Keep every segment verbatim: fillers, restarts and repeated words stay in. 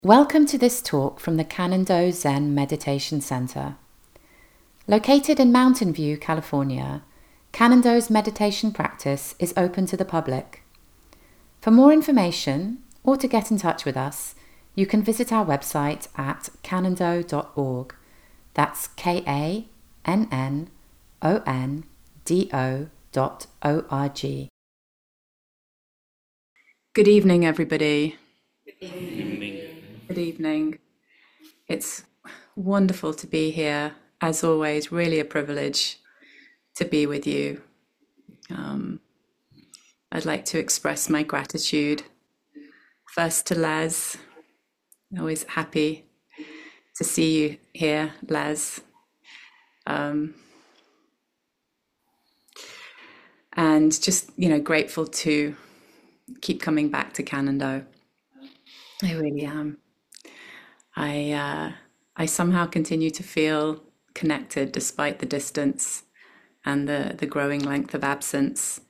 Welcome to this talk from the Cannon-Do Zen Meditation Center. Located in Mountain View, California, Cannon-Do's meditation practice is open to the public. For more information or to get in touch with us, you can visit our website at cannon-do dot org. That's K A N N O N D O dot O R G. Good evening, everybody. Good evening. Good evening. It's wonderful to be here. As always, really a privilege to be with you. Um, I'd like to express my gratitude first to Les. Always happy to see you here, Les. Um, and just, you know, grateful to keep coming back to Cannon-Do. I really am. I uh, I somehow continue to feel connected despite the distance and the, the growing length of absence.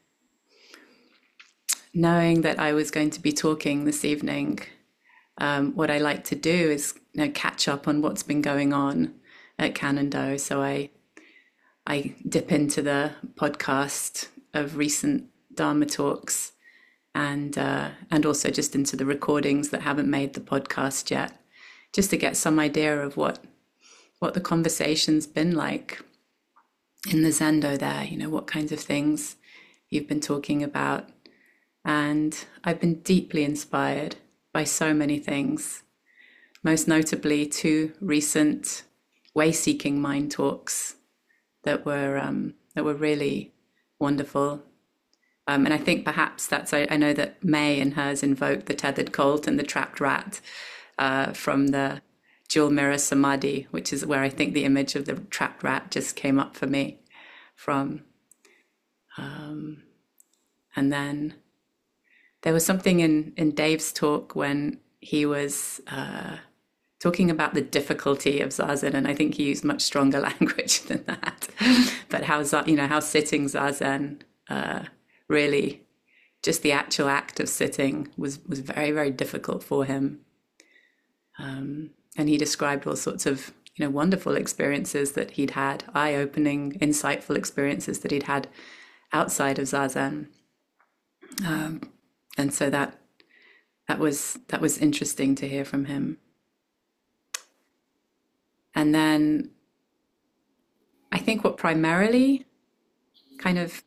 Knowing that I was going to be talking this evening, um, what I like to do is, you know, catch up on what's been going on at Cannon-Do. So I I dip into the podcast of recent Dharma talks and uh, and also just into the recordings that haven't made the podcast yet, just to get some idea of what what the conversation's been like in the Zendo there, you know, what kinds of things you've been talking about. And I've been deeply inspired by so many things, most notably two recent way-seeking mind talks that were um, that were really wonderful. Um, and I think perhaps that's, I, I know that May in hers invoked the tethered colt and the trapped rat uh, from the Jewel Mirror Samadhi, which is where I think the image of the trapped rat just came up for me from. Um, and then there was something in, in Dave's talk when he was uh, talking about the difficulty of Zazen, and I think he used much stronger language than that. But how, you know, how sitting Zazen, uh, really, just the actual act of sitting was, was very, very difficult for him. Um, and he described all sorts of, you know, wonderful experiences that he'd had, eye-opening, insightful experiences that he'd had outside of Zazen. Um, and so that that was that was interesting to hear from him. And then I think what primarily kind of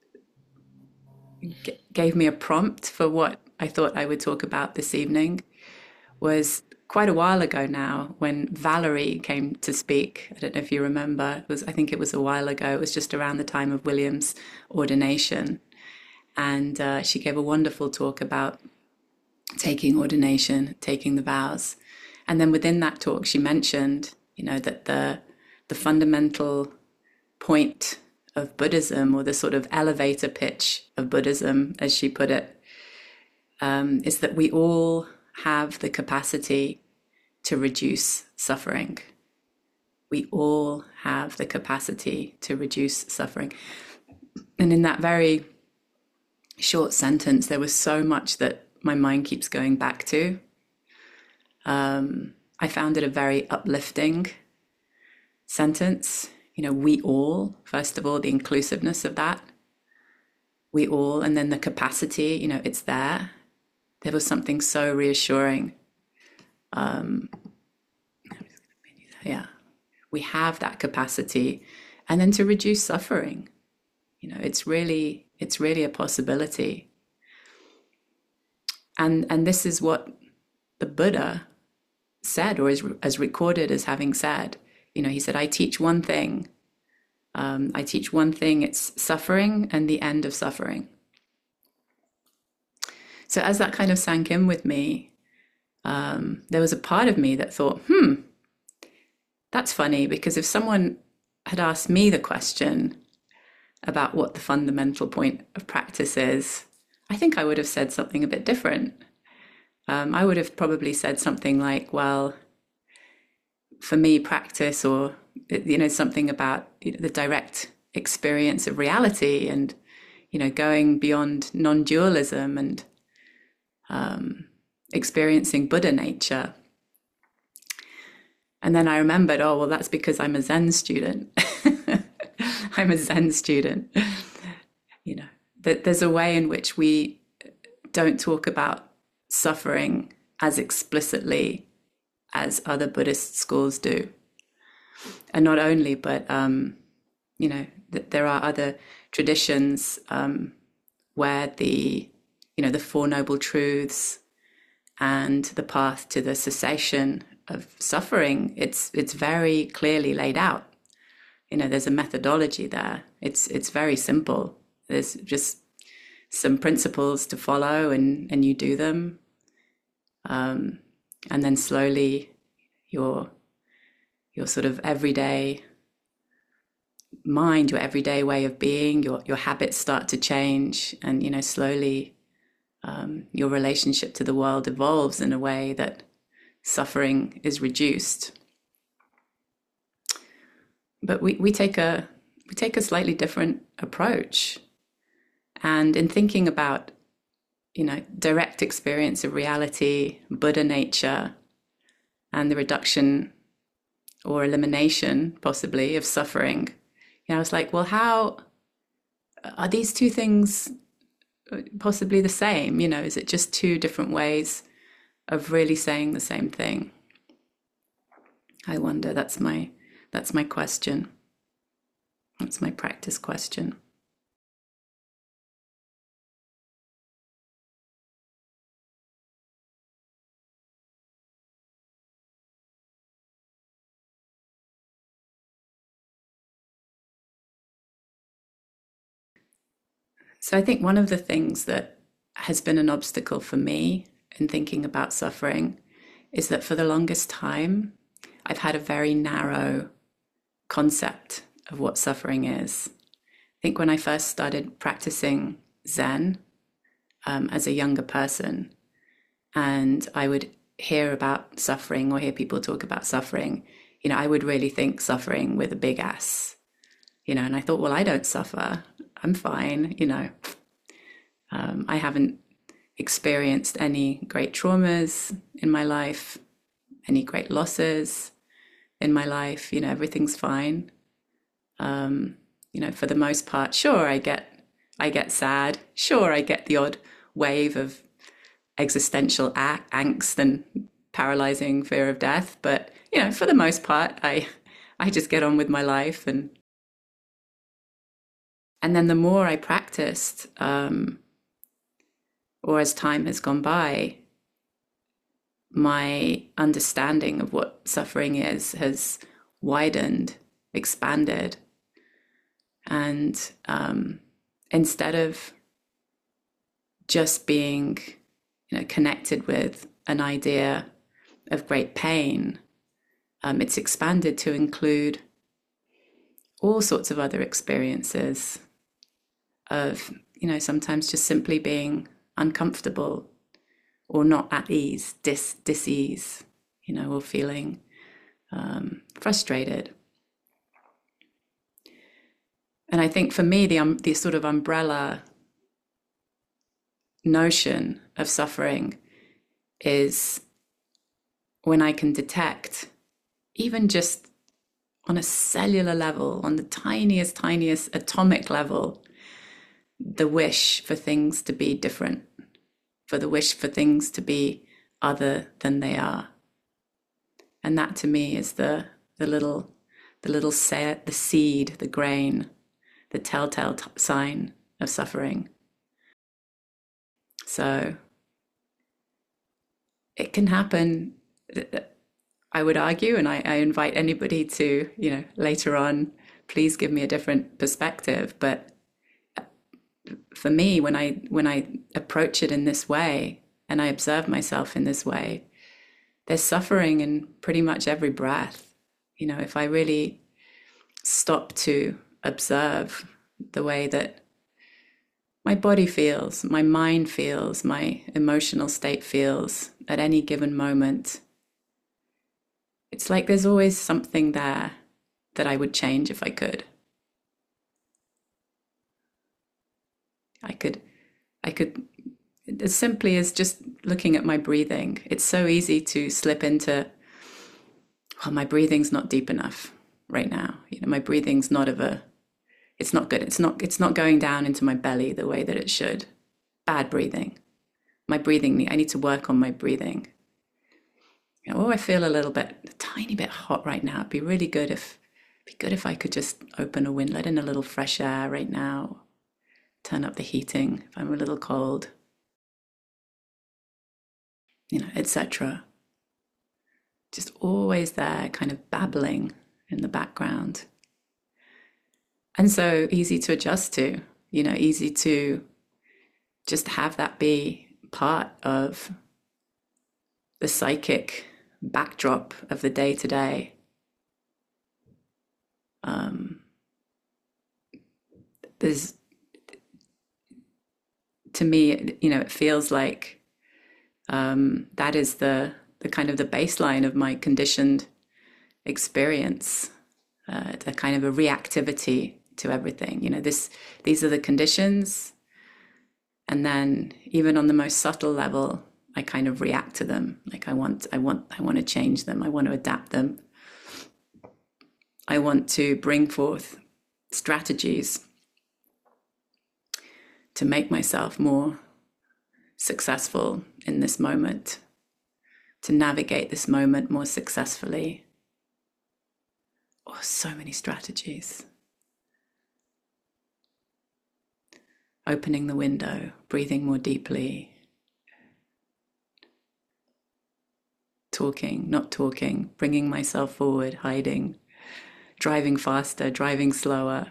g- gave me a prompt for what I thought I would talk about this evening was quite a while ago now when Valerie came to speak. I don't know if you remember. It was, I think it was a while ago. It was just around the time of William's ordination. And uh, she gave a wonderful talk about taking ordination, taking the vows. And then within that talk, she mentioned, you know, that the the fundamental point of Buddhism, or the sort of elevator pitch of Buddhism, as she put it, um, is that we all have the capacity to reduce suffering. We all have the capacity to reduce suffering. And in that very short sentence, there was so much that my mind keeps going back to. Um, I found it a very uplifting sentence. You know, we all, first of all, the inclusiveness of that. We all, and then the capacity, you know, it's there. There was something so reassuring. Um, yeah, we have that capacity. And then to reduce suffering, you know, it's really, it's really a possibility. And, and this is what the Buddha said, or is as recorded as having said. You know, he said, I teach one thing. Um, I teach one thing, it's suffering and the end of suffering. So as that kind of sank in with me, um, there was a part of me that thought, hmm, that's funny, because if someone had asked me the question about what the fundamental point of practice is, I think I would have said something a bit different. Um, I would have probably said something like, well, for me, practice, or, you know, something about, you know, the direct experience of reality, and, you know, going beyond non-dualism and um, experiencing Buddha nature. And then I remembered, oh, well, that's because I'm a Zen student. I'm a Zen student. You know, that there's a way in which we don't talk about suffering as explicitly as other Buddhist schools do. And not only, but, um, you know, th- there are other traditions um, where the, you know, the Four Noble Truths and the path to the cessation of suffering, it's it's very clearly laid out. You know, there's a methodology there. It's it's very simple. There's just some principles to follow, and and you do them, um, and then slowly your your sort of everyday mind, your everyday way of being, your your habits start to change, and you know slowly um, your relationship to the world evolves in a way that suffering is reduced. But we, we take a we take a slightly different approach. And in thinking about, you know, direct experience of reality, Buddha nature, and the reduction or elimination, possibly, of suffering, you know, I was like, well, how are these two things possibly the same? You know, is it just two different ways of really saying the same thing? I wonder. That's my that's my question. That's my practice question. So I think one of the things that has been an obstacle for me in thinking about suffering is that for the longest time, I've had a very narrow concept of what suffering is. I think when I first started practicing Zen um, as a younger person, and I would hear about suffering or hear people talk about suffering, you know, I would really think suffering with a big S, you know, and I thought, well, I don't suffer. I'm fine, you know. Um, I haven't experienced any great traumas in my life, any great losses in my life. You know, everything's fine. Um, you know, for the most part, sure, I get, I get sad. Sure, I get the odd wave of existential a- angst and paralyzing fear of death. But you know, for the most part, I, I just get on with my life. And and then the more I practiced, um, or as time has gone by, my understanding of what suffering is has widened, expanded. And um, instead of just being, you know, connected with an idea of great pain, um, it's expanded to include all sorts of other experiences of, you know, sometimes just simply being uncomfortable or not at ease, dis dis-ease, you know, or feeling um, frustrated. And I think for me, the um, the sort of umbrella notion of suffering is when I can detect, even just on a cellular level, on the tiniest, tiniest atomic level, the wish for things to be different, for the wish for things to be other than they are. And that to me is the the little the little set, the seed, the grain, the telltale t- sign of suffering. So it can happen, I would argue, and I, I invite anybody to, you know, later on, please give me a different perspective. But for me, when I when I approach it in this way and I observe myself in this way, there's suffering in pretty much every breath. You know, if I really stop to observe the way that my body feels, my mind feels, my emotional state feels at any given moment, it's like there's always something there that I would change if I could. I could, I could, as simply as just looking at my breathing. It's so easy to slip into well, my breathing's not deep enough right now. You know, my breathing's not of a, it's not good. It's not, it's not going down into my belly the way that it should. Bad breathing. My breathing, I need to work on my breathing. You know, oh, I feel a little bit, a tiny bit hot right now. It'd be really good if, it'd be good if I could just open a window, let in a little fresh air right now. Turn up the heating if I'm a little cold. You know, et cetera. Just always there, kind of babbling in the background. And so easy to adjust to, you know, easy to just have that be part of the psychic backdrop of the day to day. Um, there's, to me, you know, it feels like um, that is the the kind of the baseline of my conditioned experience, uh, the kind of a reactivity to everything. You know, this these are the conditions, and then even on the most subtle level, I kind of react to them. Like I want, I want, I want to change them. I want to adapt them. I want to bring forth strategies to make myself more successful in this moment, to navigate this moment more successfully. Oh, so many strategies. Opening the window, breathing more deeply, talking, not talking, bringing myself forward, hiding, driving faster, driving slower.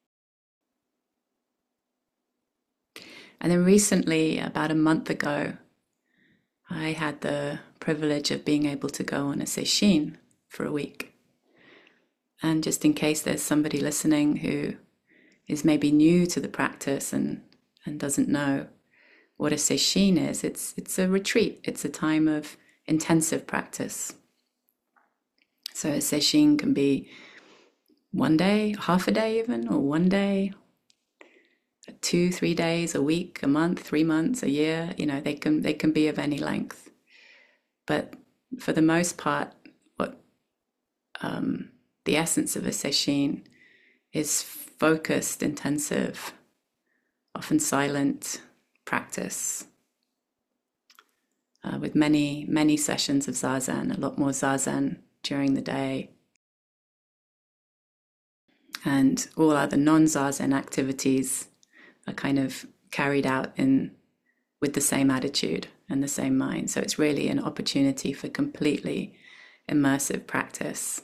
And then recently, about a month ago, I had the privilege of being able to go on a sesshin for a week. And just in case there's somebody listening who is maybe new to the practice and, and doesn't know what a sesshin is, it's it's a retreat. It's a time of intensive practice. So a sesshin can be one day, half a day even, or one day, two, three days, a week, a month, three months, a year. You know, they can they can be of any length. But for the most part, what um, the essence of a sesshin is focused, intensive, often silent practice uh, with many, many sessions of zazen, a lot more zazen during the day. And all other non-zazen activities are kind of carried out in with the same attitude and the same mind. So it's really an opportunity for completely immersive practice.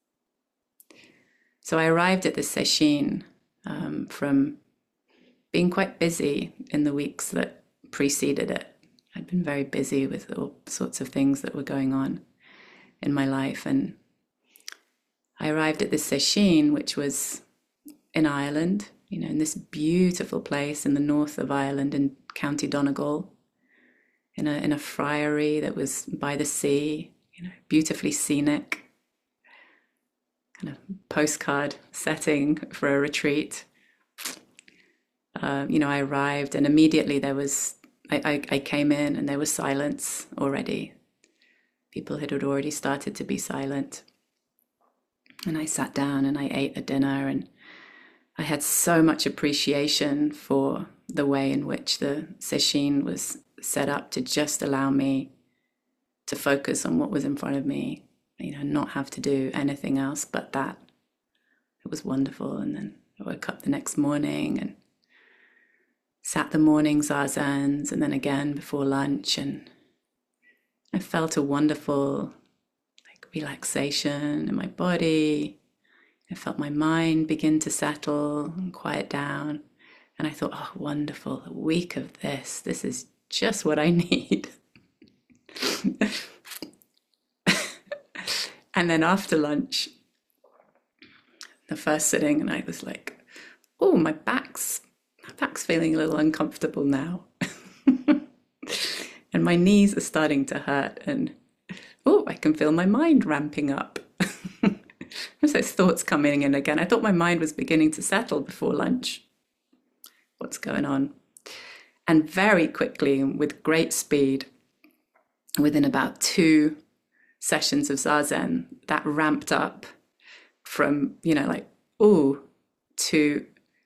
So I arrived at this sesshin um, from being quite busy in the weeks that preceded it. I'd been very busy with all sorts of things that were going on in my life. And I arrived at this sesshin, which was in Ireland, you know, in this beautiful place in the north of Ireland in County Donegal, in a in a friary that was by the sea, you know, beautifully scenic, kind of postcard setting for a retreat. Uh, you know, I arrived and immediately there was, I, I, I came in and there was silence already. People had already started to be silent. And I sat down and I ate a dinner, and I had so much appreciation for the way in which the sesshin was set up to just allow me to focus on what was in front of me, you know, not have to do anything else but that. It was wonderful. And then I woke up the next morning and sat the morning zazens, and then again before lunch, and I felt a wonderful like relaxation in my body. I felt my mind begin to settle and quiet down. And I thought, oh, wonderful, a week of this. This is just what I need. And then after lunch, the first sitting, and I was like, oh, my back's, my back's feeling a little uncomfortable now. And my knees are starting to hurt. And, oh, I can feel my mind ramping up. There's those thoughts coming in again. I thought my mind was beginning to settle before lunch. What's going on? And very quickly, with great speed, within about two sessions of zazen, that ramped up from, you know, like, ooh, to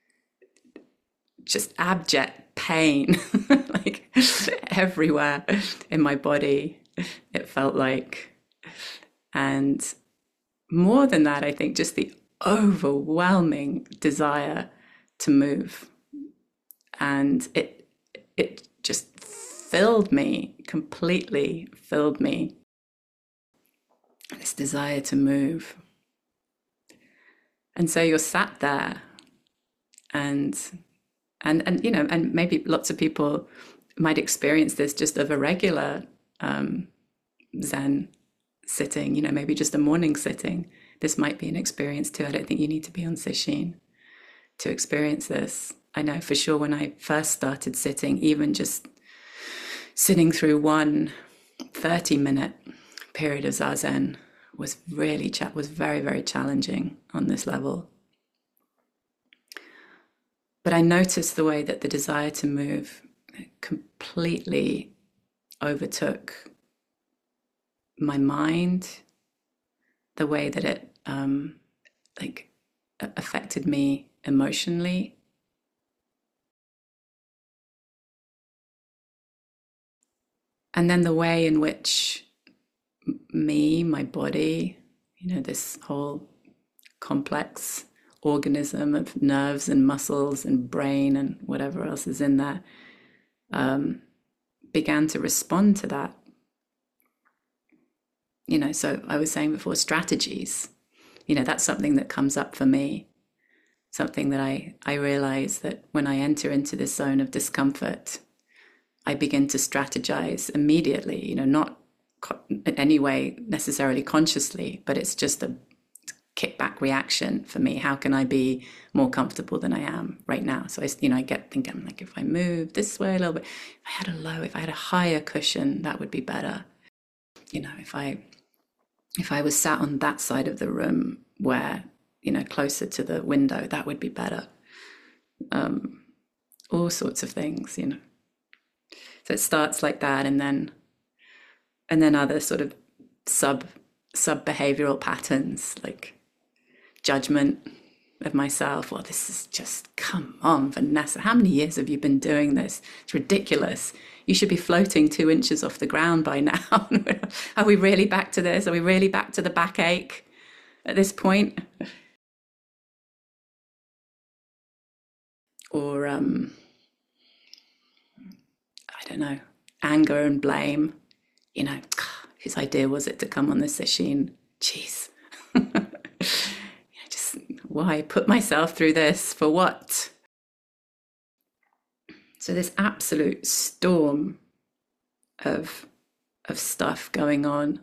just abject pain, like everywhere in my body, it felt like. And more than that, I think just the overwhelming desire to move. And it it just filled me, completely filled me. This desire to move. And so you're sat there and and and you know, and maybe lots of people might experience this just of a regular um, Zen sitting, you know, maybe just a morning sitting. This might be an experience too. I don't think you need to be on Sesshin to experience this. I know for sure when I first started sitting, even just sitting through one thirty minute period of Zazen was really, cha- was very, very challenging on this level. But I noticed the way that the desire to move completely overtook my mind, the way that it um, like affected me emotionally. And then the way in which me, my body, you know, this whole complex organism of nerves and muscles and brain and whatever else is in there, um, began to respond to that. You know, so I was saying before, strategies, you know, that's something that comes up for me, something that I, I realize that when I enter into this zone of discomfort, I begin to strategize immediately, you know, not in any way necessarily consciously, but it's just a kickback reaction for me. How can I be more comfortable than I am right now? So I, you know, I get thinking like, if I move this way a little bit, if I had a low, if I had a higher cushion, that would be better. You know, if I, if I was sat on that side of the room where, you know, closer to the window, that would be better. Um, all sorts of things, you know. So it starts like that, and then, and then other sort of sub sub behavioral patterns like judgment of myself. Well, this is just, come on, Vanessa, how many years have you been doing this? It's ridiculous. You should be floating two inches off the ground by now. Are we really back to this? Are we really back to the backache at this point? Or, um, I don't know, anger and blame. You know, whose idea was it to come on the Sesshin? Jeez. you know, just why put myself through this? For what? So this absolute storm of of stuff going on.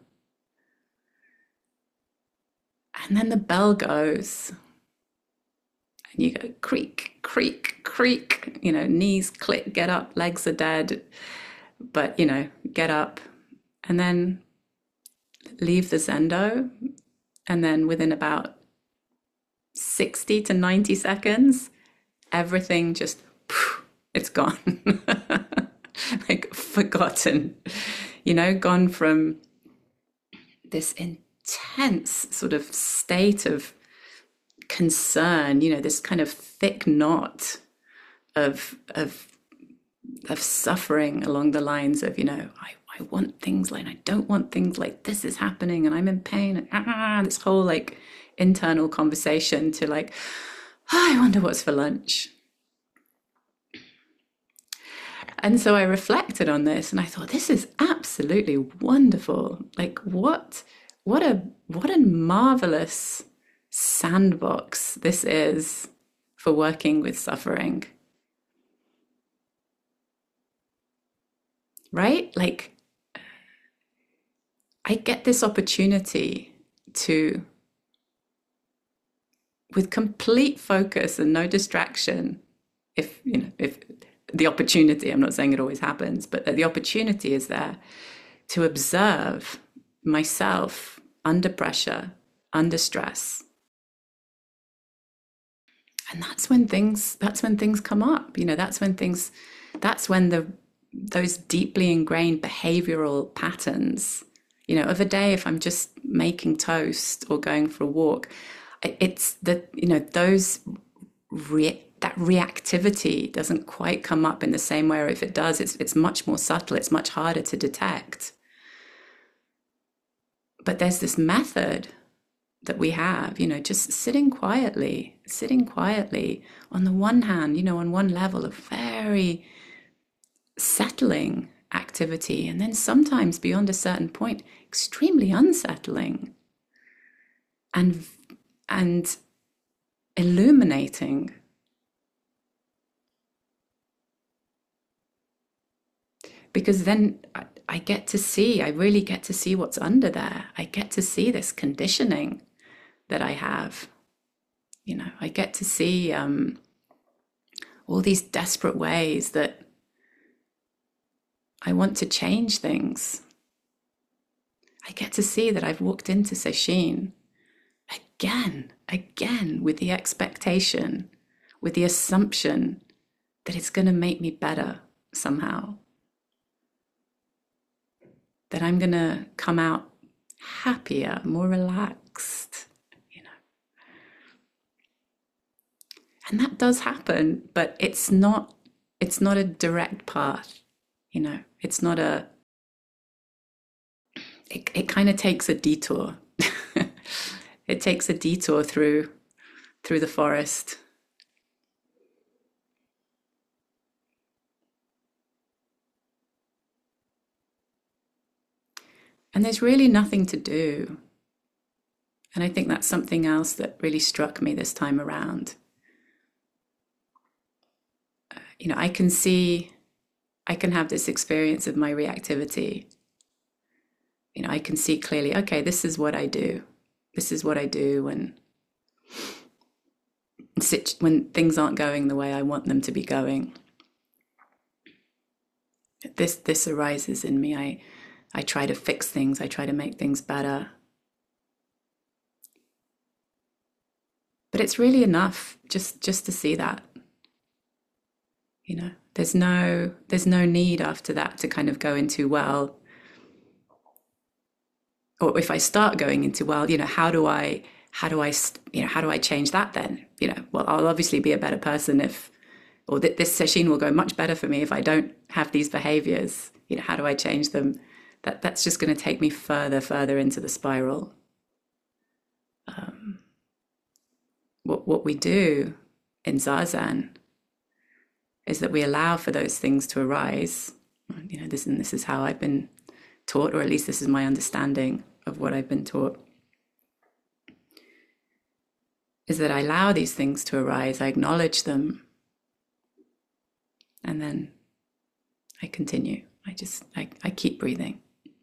And then the bell goes. And you go creak, creak, creak, you know, knees click, get up, legs are dead. But, you know, get up and then leave the Zendo. And then within about sixty to ninety seconds, everything just, it's gone. Like forgotten, you know, gone from this intense sort of state of concern, you know, this kind of thick knot of of of suffering along the lines of, you know, I, I want things like, I don't want things like this is happening and I'm in pain, and ah, this whole like internal conversation to like, oh, I wonder what's for lunch. And so I reflected on this and I thought, this is absolutely wonderful. Like what what a what a marvelous sandbox this is for working with suffering. Right? Like I get this opportunity to, with complete focus and no distraction, if you know, if the opportunity, I'm not saying it always happens, but that the opportunity is there to observe myself under pressure, under stress. And that's when things, that's when things come up, you know, that's when things, that's when the, those deeply ingrained behavioral patterns You know, of a day if I'm just making toast or going for a walk, it's the, you know, those re- that reactivity doesn't quite come up in the same way, or if it does, it's it's much more subtle, it's much harder to detect. But there's this method that we have, you know, just sitting quietly, sitting quietly. On the one hand, you know, on one level of very settling activity, and then sometimes beyond a certain point, extremely unsettling and and illuminating. Because then I, I get to see, I really get to see what's under there. I get to see this conditioning that I have. You know, I get to see um, all these desperate ways that I want to change things. I get to see that I've walked into Sesshin again, again, with the expectation, with the assumption that it's going to make me better somehow. That I'm going to come out happier, more relaxed, you know. And that does happen, but it's not it's not a direct path, you know. It's not a it, it kind of takes a detour. It takes a detour through through the forest. And there's really nothing to do. And I think that's something else that really struck me this time around. Uh, you know, I can see, I can have this experience of my reactivity. You know, I can see clearly, okay, this is what I do. This is what I do when when things aren't going the way I want them to be going. This this arises in me. I I try to fix things. I try to make things better. But it's really enough just just to see that. You know, there's no there's no need after that to kind of go into, well, or if I start going into, well, you know, how do I how do I you know how do I change that then? You know, well, I'll obviously be a better person if, or th- this sesshin will go much better for me if I don't have these behaviors. You know, how do I change them? That that's just going to take me further, further into the spiral. Um, what what we do in Zazen is that we allow for those things to arise. You know, this and this is how I've been taught, or at least this is my understanding of what I've been taught, is that I allow these things to arise, I acknowledge them, and then I continue. I just, I, I keep breathing.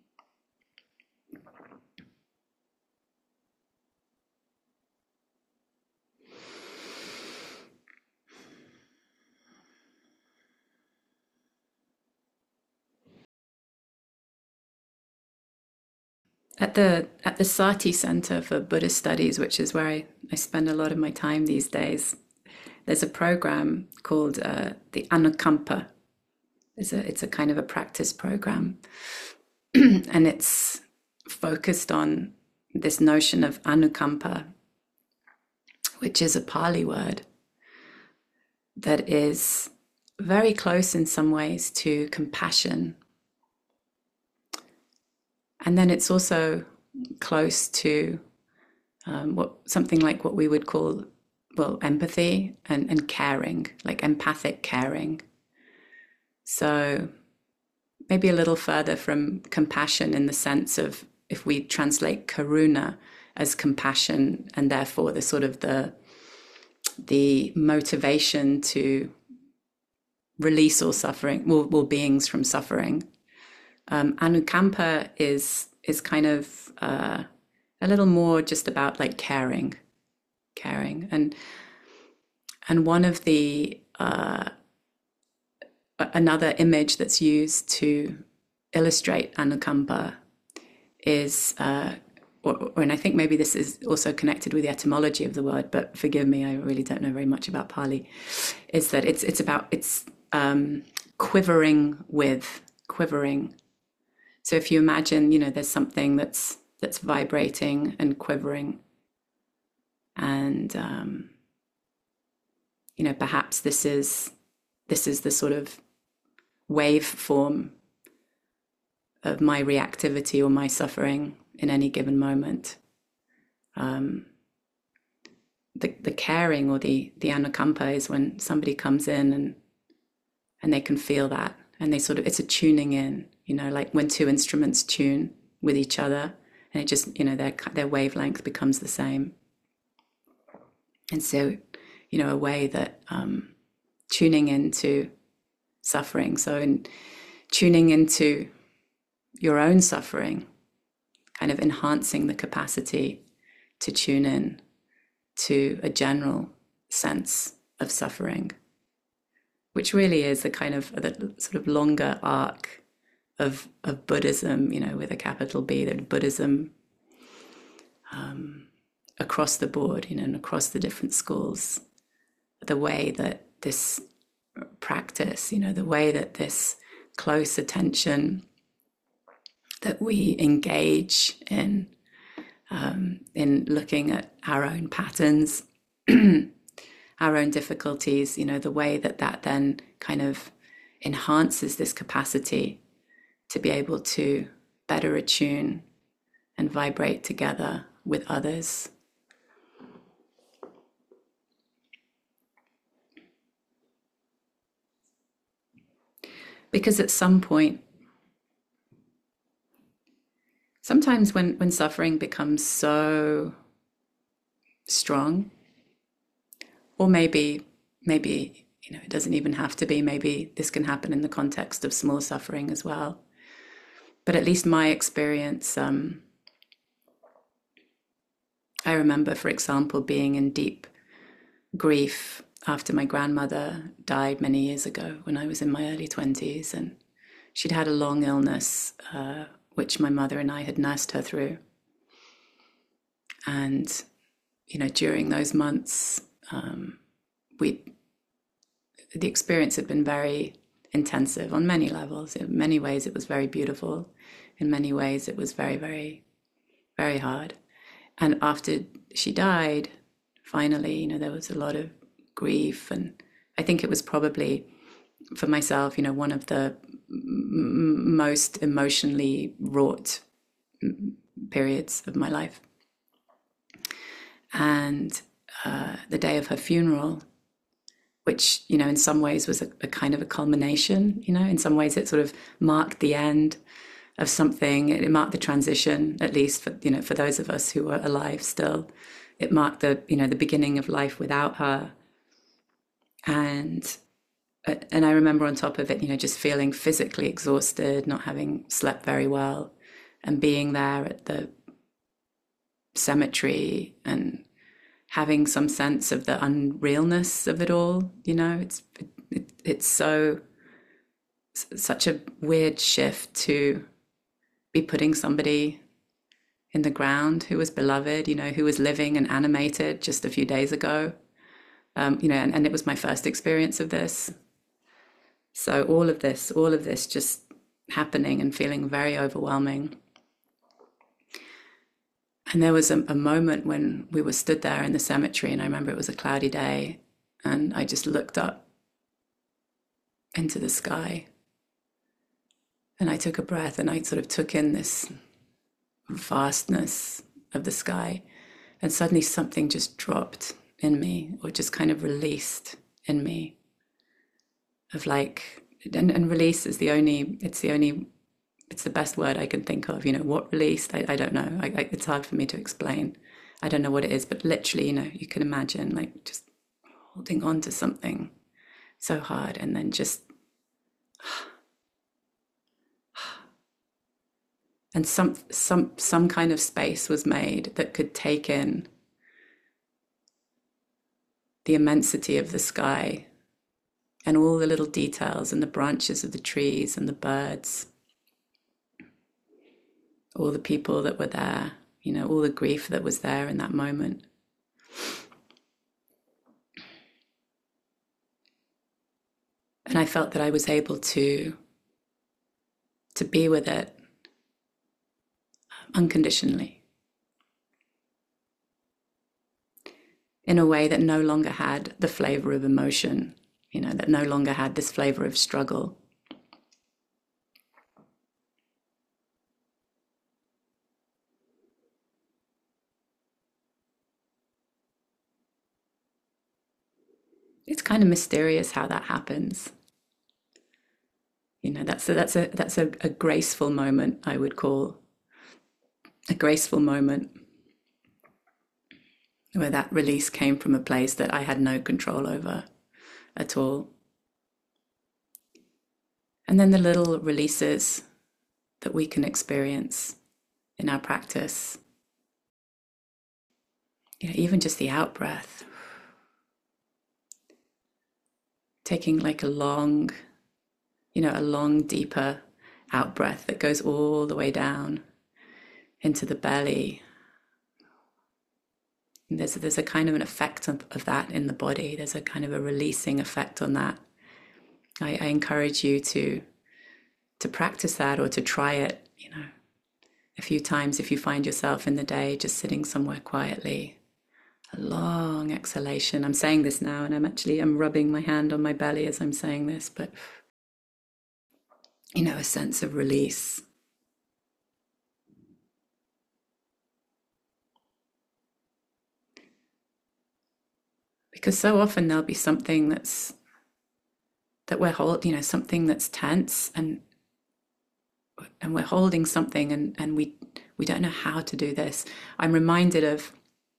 At the at the Sati Center for Buddhist Studies, which is where I, I spend a lot of my time these days, there's a program called uh, the Anukampa. It's a, it's a kind of a practice program. And it's focused on this notion of Anukampa, which is a Pali word that is very close in some ways to compassion. And then it's also close to um, what something like what we would call, well, empathy and, and caring, like empathic caring. So maybe a little further from compassion in the sense of, if we translate karuna as compassion, and therefore the sort of the the motivation to release all suffering, all, all beings from suffering. Um, Anukampa is is kind of uh, a little more just about like caring, caring, and and one of the uh, another image that's used to illustrate Anukampa is, uh, or, or, and I think maybe this is also connected with the etymology of the word, but forgive me, I really don't know very much about Pali. Is that it's it's about it's um, quivering with, quivering. So if you imagine, you know, there's something that's that's vibrating and quivering, and um, you know, perhaps this is this is the sort of wave form of my reactivity or my suffering in any given moment. Um, the the caring or the the anukampa is when somebody comes in and and they can feel that, and they sort of, it's a tuning in, you know, like when two instruments tune with each other, and it just, you know, their their wavelength becomes the same. And so, you know, a way that um, tuning into suffering, so in tuning into your own suffering, kind of enhancing the capacity to tune in to a general sense of suffering, which really is the kind of the sort of longer arc of of Buddhism, you know, with a capital B, that Buddhism um, across the board, you know, and across the different schools, the way that this practice, you know, the way that this close attention that we engage in, um, in looking at our own patterns, our own difficulties, you know, the way that that then kind of enhances this capacity to be able to better attune and vibrate together with others. Because at some point, sometimes when, when suffering becomes so strong, or maybe, maybe, you know, it doesn't even have to be, maybe this can happen in the context of small suffering as well. But at least my experience, um, I remember, for example, being in deep grief after my grandmother died many years ago when I was in my early twenties, and she'd had a long illness, uh, which my mother and I had nursed her through. And, you know, during those months, um, we, the experience had been very intensive on many levels. In many ways, it was very beautiful. In many ways, it was very, very, very hard. And after she died, finally, you know, there was a lot of grief. And I think it was probably, for myself, you know, one of the m- most emotionally wrought periods of my life. And uh, the day of her funeral, which, you know, in some ways was a, a kind of a culmination, you know, in some ways it sort of marked the end of something. It marked the transition, at least for, you know, for those of us who were alive still. It marked the, you know, the beginning of life without her. And and I remember on top of it, you know, just feeling physically exhausted, not having slept very well, and being there at the cemetery and having some sense of the unrealness of it all. You know, it's it, it, it's so such a weird shift to be putting somebody in the ground who was beloved, you know, who was living and animated just a few days ago. Um, you know, and, and it was my first experience of this. So all of this, all of this just happening and feeling very overwhelming. And there was a, a moment when we were stood there in the cemetery, and I remember it was a cloudy day, and I just looked up into the sky, and I took a breath, and I sort of took in this vastness of the sky, and suddenly something just dropped in me, or just kind of released in me, of like, and, and release is the only, it's the only, it's the best word I can think of. You know, what released? I, I don't know. I, I, it's hard for me to explain. I don't know what it is, but literally, you know, you can imagine like just holding on to something so hard, and then just, and some some some kind of space was made that could take in the immensity of the sky and all the little details and the branches of the trees and the birds, all the people that were there, you know, all the grief that was there in that moment. And I felt that I was able to to be with it unconditionally, in a way that no longer had the flavor of emotion, you know, that no longer had this flavor of struggle. It's kind of mysterious how that happens. You know, that's a, that's a that's a, a graceful moment, I would call a graceful moment, where that release came from a place that I had no control over at all. And then the little releases that we can experience in our practice, you know, even just the out breath, taking like a long, you know, a long, deeper out breath that goes all the way down into the belly. And there's, there's a kind of an effect of, of that in the body. There's a kind of a releasing effect on that. I, I encourage you to to practice that, or to try it, you know, a few times if you find yourself in the day just sitting somewhere quietly. A long exhalation. I'm saying this now, and I'm actually I'm rubbing my hand on my belly as I'm saying this, but you know, a sense of release. Because so often there'll be something that's that we're hold, you know, something that's tense, and and we're holding something, and and we we don't know how to do this. I'm reminded of,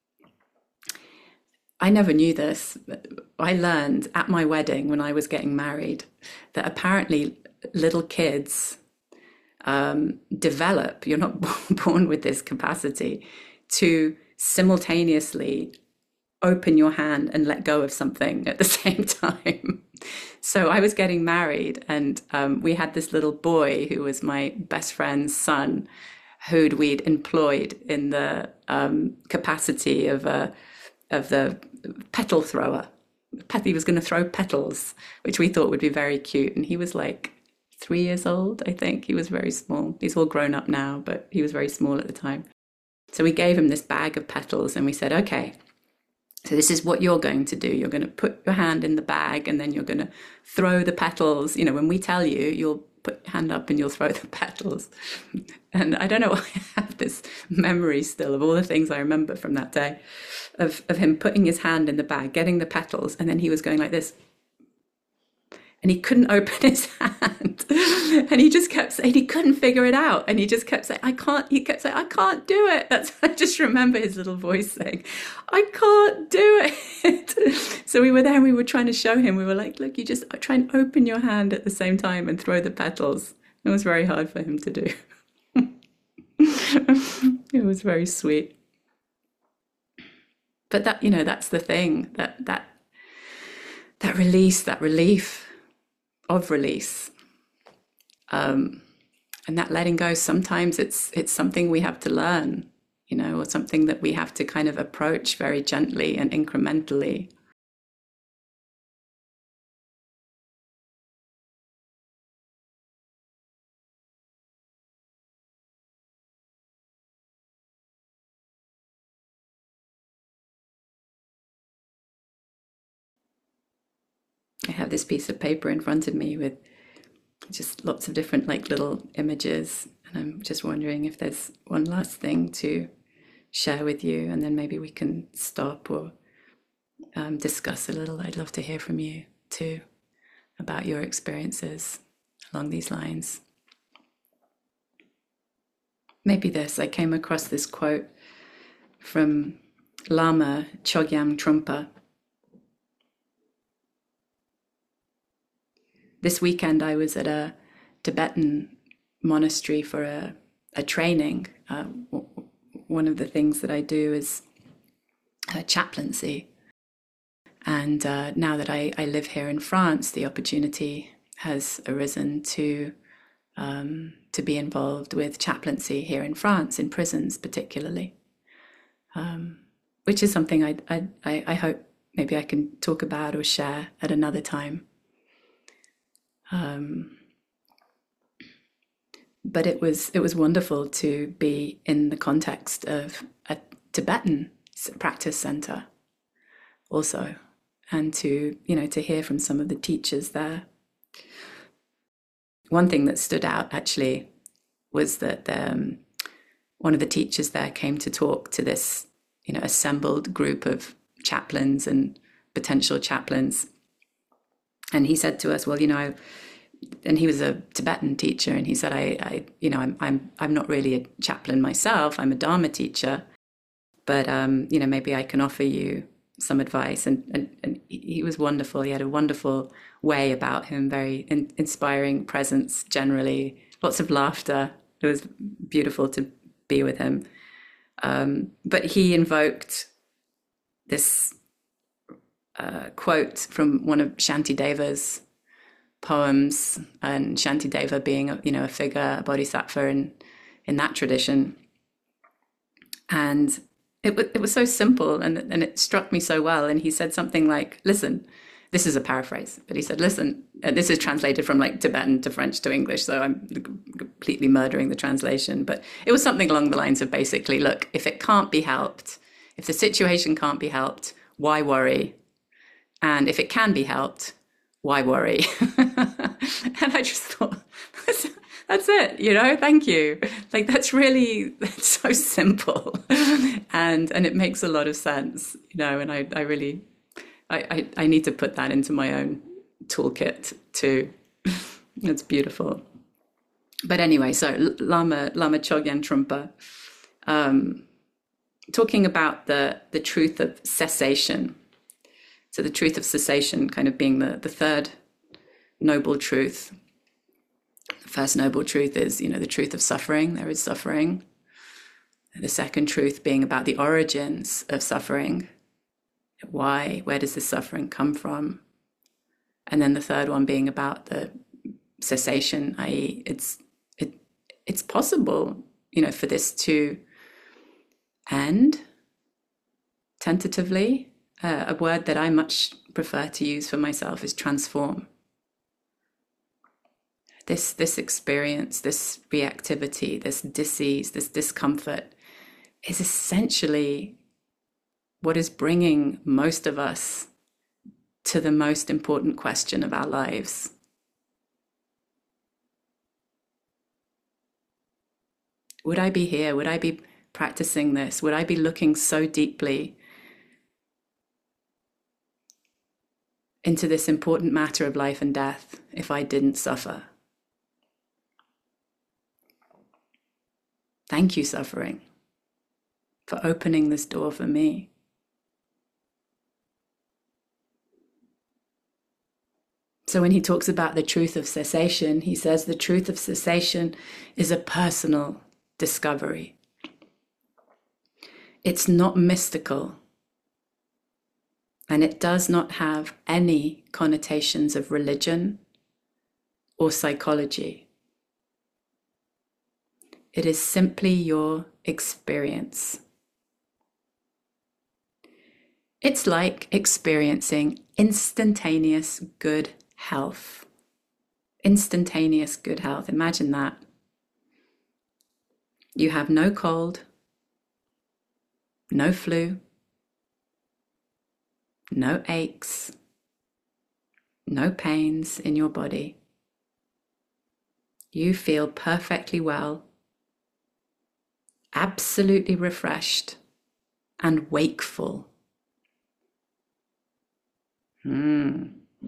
I never knew this, but I learned at my wedding when I was getting married that apparently little kids um, develop, you're not born with this capacity to simultaneously open your hand and let go of something at the same time. So I was getting married, and um, we had this little boy who was my best friend's son, who we'd employed in the um, capacity of a of the petal thrower. He was going to throw petals, which we thought would be very cute. And he was like three years old, I think. He was very small. He's all grown up now, but he was very small at the time. So we gave him this bag of petals, and we said, okay, so this is what you're going to do. You're going to put your hand in the bag, and then you're going to throw the petals. You know, when we tell you, you'll put your hand up and you'll throw the petals. And I don't know why I have this memory still of all the things I remember from that day, of, of him putting his hand in the bag, getting the petals, and then he was going like this. And he couldn't open his hand. And he just kept saying, he couldn't figure it out. And he just kept saying, I can't, he kept saying, I can't do it. That's, I just remember his little voice saying, I can't do it. So we were there and we were trying to show him, we were like, look, you just try and open your hand at the same time and throw the petals. It was very hard for him to do. It was very sweet. But that, you know, that's the thing, that, that, that release, that relief of release, um, and that letting go. Sometimes it's it's something we have to learn, you know, or something that we have to kind of approach very gently and incrementally. I have this piece of paper in front of me with just lots of different like little images, and I'm just wondering if there's one last thing to share with you, and then maybe we can stop or um, discuss a little. I'd love to hear from you too about your experiences along these lines. Maybe this, I came across this quote from Lama Chogyam Trungpa. This weekend I was at a Tibetan monastery for a, a training. Uh, one of the things that I do is uh, chaplaincy. And uh, now that I, I live here in France, the opportunity has arisen to um, to be involved with chaplaincy here in France, in prisons particularly, um, which is something I, I, I hope maybe I can talk about or share at another time. Um, but it was it was wonderful to be in the context of a Tibetan practice center also, and to, you know, to hear from some of the teachers there. One thing that stood out actually was that um, one of the teachers there came to talk to this, you know, assembled group of chaplains and potential chaplains. And he said to us, well, you know, and he was a Tibetan teacher, and he said, I, I you know, I'm, I'm, I'm not really a chaplain myself. I'm a Dharma teacher, but, um, you know, maybe I can offer you some advice. And, and, and he was wonderful. He had a wonderful way about him, very in, inspiring presence generally, lots of laughter. It was beautiful to be with him. Um, but he invoked this uh, quote from one of Shantideva's poems, and Shantideva being a, you know, a figure, a bodhisattva in, in that tradition. And it, it was so simple, and, and it struck me so well. And he said something like, listen, this is a paraphrase, but he said, listen, uh, this is translated from like Tibetan to French to English, so I'm completely murdering the translation. But it was something along the lines of basically, look, if it can't be helped, if the situation can't be helped, why worry? And if it can be helped, why worry? And I just thought, that's, that's it, you know, thank you. Like, that's really, that's so simple. And and it makes a lot of sense, you know, and I, I really, I, I, I need to put that into my own toolkit too. It's beautiful. But anyway, so Lama, Lama Chogyen Trungpa, um, talking about the, the truth of cessation. So the truth of cessation kind of being the, the third noble truth. The first noble truth is, you know, the truth of suffering. There is suffering. The second truth being about the origins of suffering. Why? Where does this suffering come from? And then the third one being about the cessation, that is, it's it it's possible, you know, for this to end tentatively. Uh, a word that I much prefer to use for myself is transform. This, this experience, this reactivity, this disease, this discomfort is essentially what is bringing most of us to the most important question of our lives. Would I be here? Would I be practicing this? Would I be looking so deeply into this important matter of life and death if I didn't suffer? Thank you, suffering, for opening this door for me. So when he talks about the truth of cessation, he says the truth of cessation is a personal discovery. It's not mystical. And it does not have any connotations of religion or psychology. It is simply your experience. It's like experiencing instantaneous good health. Instantaneous good health. Imagine that. You have no cold, no flu, no aches, no pains in your body. You feel perfectly well, absolutely refreshed and wakeful. Hmm.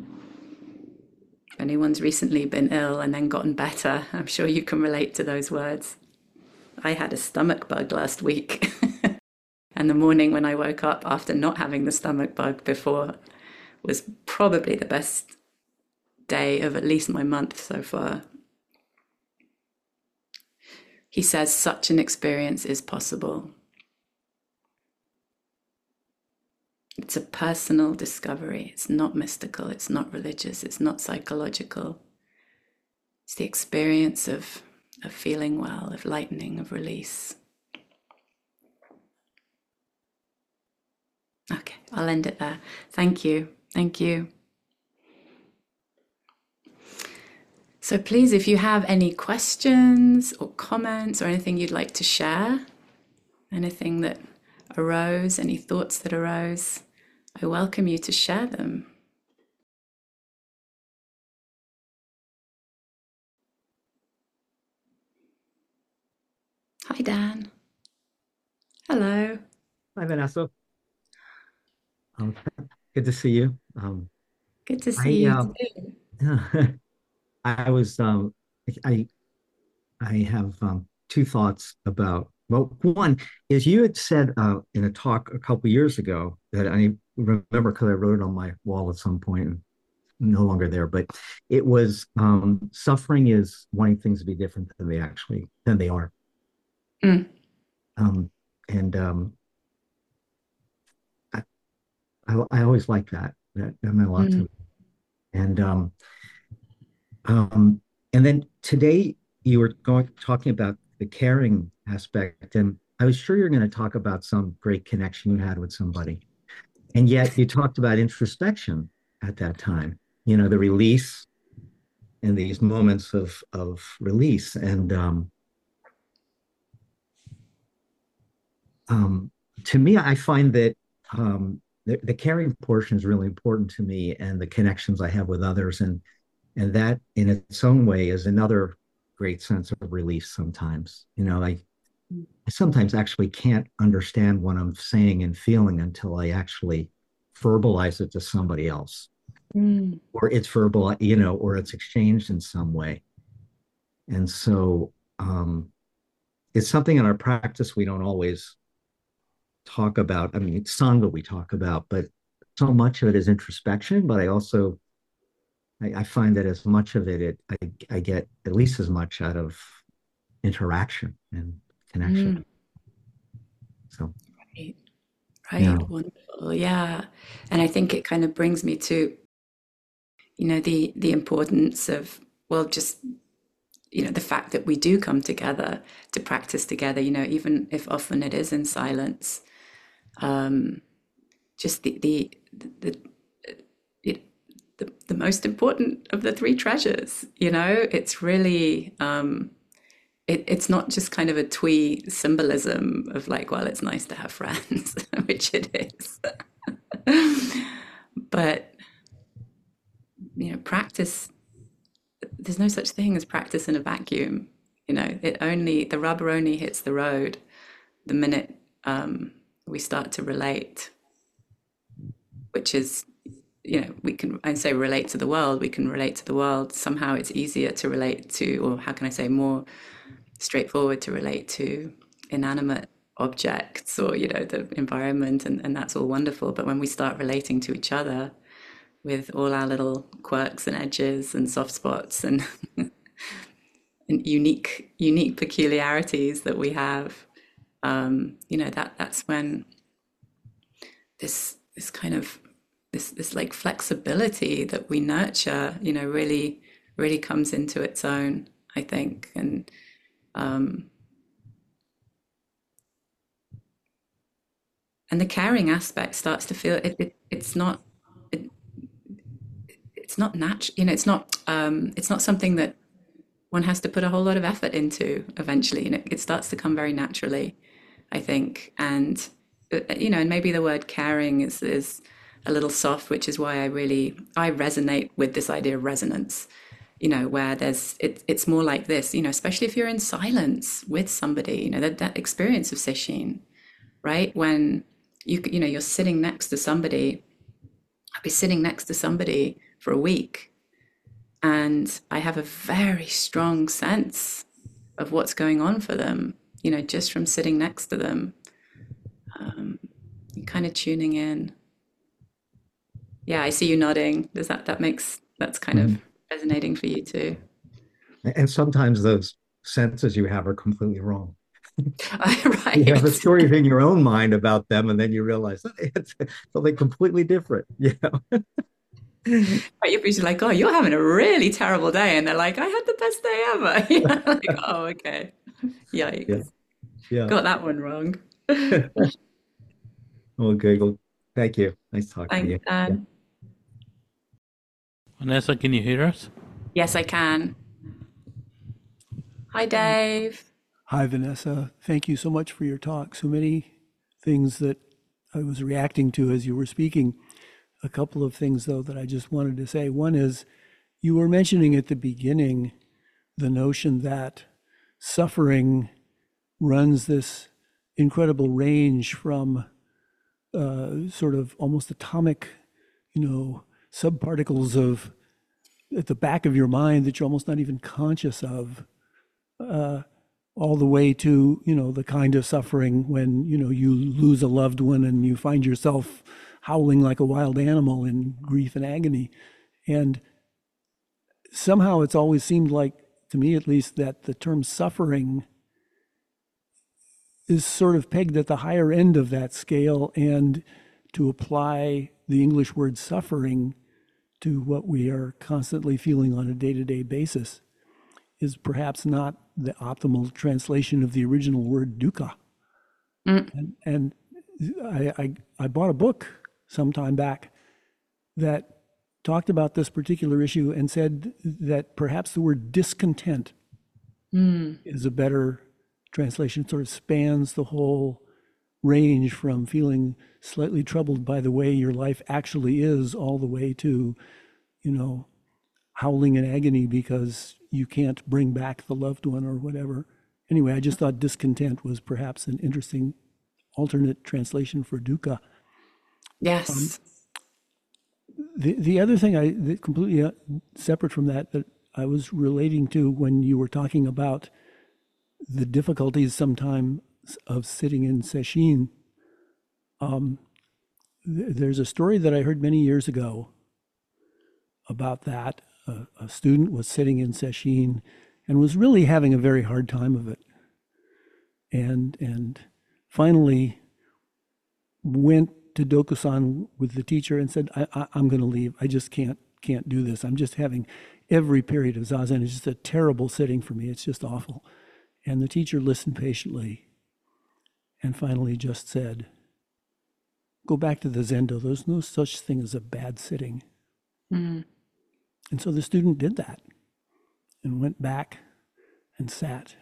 If anyone's recently been ill and then gotten better, I'm sure you can relate to those words. I had a stomach bug last week. And the morning when I woke up after not having the stomach bug before was probably the best day of at least my month so far. He says such an experience is possible. It's a personal discovery. It's not mystical. It's not religious. It's not psychological. It's the experience of, of feeling well, of lightening, of release. Okay, I'll end it there. Thank you. Thank you. So So please, if you have any questions or comments or anything you'd like to share, anything that arose, any thoughts that arose, I welcome you to share them. Hi, Dan. Hello. Hi, Vanessa. Um, Good to see you. Um, Good to I see you um, too. I was um, I I have um, two thoughts about. Well, one is you had said uh, in a talk a couple years ago that I remember because I wrote it on my wall at some point and no longer there, but it was um, suffering is wanting things to be different than they actually than they are. Mm, Um, and um, I, I I always like that. That that meant a lot to mm, me. And um, Um, and then today you were going talking about the caring aspect, and I was sure you're going to talk about some great connection you had with somebody. And yet you talked about introspection at that time, you know, the release and these moments of of release. And um, um, to me, I find that um, the, the caring portion is really important to me, and the connections I have with others, and and that in its own way is another great sense of relief. Sometimes, you know, like I sometimes actually can't understand what I'm saying and feeling until I actually verbalize it to somebody else, mm, or it's verbal, you know, or it's exchanged in some way. And so um, it's something in our practice we don't always talk about. I mean, it's Sangha we talk about, but so much of it is introspection. But I also I, I find that as much of it, it I, I get at least as much out of interaction and connection. mm. So Right, yeah. right, wonderful. Yeah. And I think it kind of brings me to, you know, the the importance of, well, just, you know, the fact that we do come together to practice together, you know, even if often it is in silence. Just the the the the, the, the most important of the three treasures, you know, it's really um it, it's not just kind of a twee symbolism of like, well, it's nice to have friends, which it is. But, you know, practice, there's no such thing as practice in a vacuum. You know, it only, the rubber only hits the road the minute um, we start to relate, which is, you know, we can, I say relate to the world, we can relate to the world. Somehow it's easier to relate to, or how can I say, more straightforward to relate to inanimate objects or, you know, the environment, and, and that's all wonderful. But when we start relating to each other with all our little quirks and edges and soft spots and, and unique unique peculiarities that we have, um, you know, that that's when this this kind of this this like flexibility that we nurture, you know, really really comes into its own, I think. And um, and the caring aspect starts to feel it, it it's not it, it's not natural, you know, it's not um, it's not something that one has to put a whole lot of effort into eventually, and it, it starts to come very naturally, I think. And uh, you know, and maybe the word caring is is a little soft, which is why I really I resonate with this idea of resonance. You know, where there's it, it's more like this. You know, especially if you're in silence with somebody. You know, that that experience of sesshin, right? When you you know you're sitting next to somebody. I'll be sitting next to somebody for a week, and I have a very strong sense of what's going on for them, you know, just from sitting next to them, kind of tuning in. Yeah, I see you nodding. Does that, that makes, that's kind of Mhm. resonating for you too. And sometimes those senses you have are completely wrong. You have Right. stories in your own mind about them, and then you realize "Oh, it's something completely different." You know? Right. You're usually like, oh, you're having a really terrible day. And they're like, I had the best day ever. You know, like, oh, okay. Yeah, Yikes. yeah. Got that one wrong. Well, good. Well, thank you. Nice talking to Thanks, you. Yeah. Dan. Vanessa, can you hear us? Yes, I can. Hi, Dave. Hi, Vanessa. Thank you so much for your talk. So many things that I was reacting to as you were speaking. A couple of things, though, that I just wanted to say. One is you were mentioning at the beginning the notion that suffering runs this incredible range from uh, sort of almost atomic, you know, subparticles of at the back of your mind that you're almost not even conscious of, uh, all the way to, you know, the kind of suffering when, you know, you lose a loved one and you find yourself howling like a wild animal in grief and agony. And somehow it's always seemed like, to me at least, that the term suffering is sort of pegged at the higher end of that scale, and to apply the English word suffering to what we are constantly feeling on a day-to-day basis is perhaps not the optimal translation of the original word dukkha. Mm. And, and I, I, I bought a book some time back that talked about this particular issue and said that perhaps the word discontent Mm. is a better translation. It sort of spans the whole range from feeling slightly troubled by the way your life actually is, all the way to, you know, howling in agony because you can't bring back the loved one or whatever. Anyway, I just thought discontent was perhaps an interesting alternate translation for dukkha. Yes. The the other thing I that completely uh, separate from that that I was relating to when you were talking about the difficulties sometimes of sitting in sesshin. Um, th- there's a story that I heard many years ago about that. A, a student was sitting in sesshin and was really having a very hard time of it, and and finally went to Dokusan with the teacher and said, I, I, I'm going to leave. I just can't can't do this. I'm just having every period of zazen is just a terrible sitting for me. It's just awful. And the teacher listened patiently and finally just said, go back to the zendo. There's no such thing as a bad sitting. Mm. And so the student did that and went back and sat.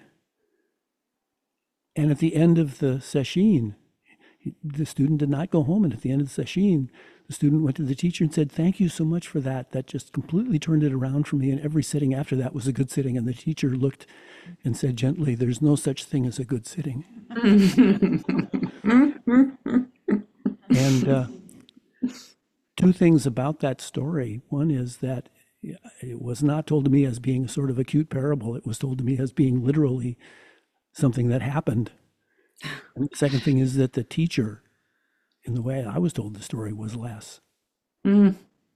And at the end of the sesshin, the student did not go home. And at the end of the sesshin, the student went to the teacher and said, thank you so much for that. That just completely turned it around for me. And every sitting after that was a good sitting. And the teacher looked and said gently, there's no such thing as a good sitting. And uh, two things about that story. One is that it was not told to me as being a sort of a cute parable. It was told to me as being literally something that happened. And the second thing is that the teacher, in the way I was told the story, was less. Mm.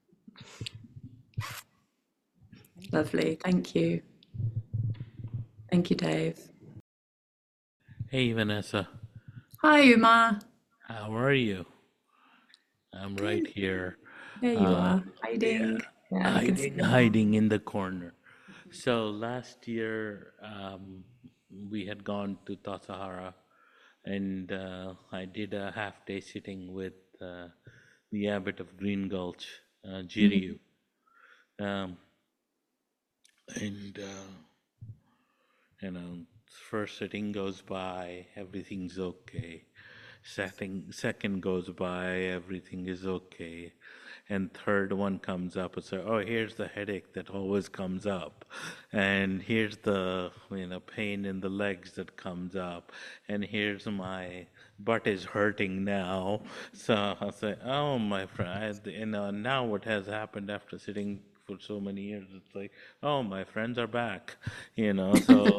Lovely. Thank you. Thank you, Dave. Hey, Vanessa. Hi, Uma. How are you? I'm right here. There you Uh, are, hiding. yeah, Yeah, I can see hiding, you. hiding in the corner. So last year, um, we had gone to Tassajara, and uh, I did a half-day sitting with uh, the abbot of Green Gulch, uh, Jiryu. Um, and, uh, you know, first sitting goes by, everything's okay. Second, second goes by, everything is okay. And third one comes up and says, oh, here's the headache that always comes up. And here's the, you know, pain in the legs that comes up. And here's my butt is hurting now. So I say, oh, my friend, you know, now what has happened after sitting for so many years, it's like, oh, my friends are back, you know, so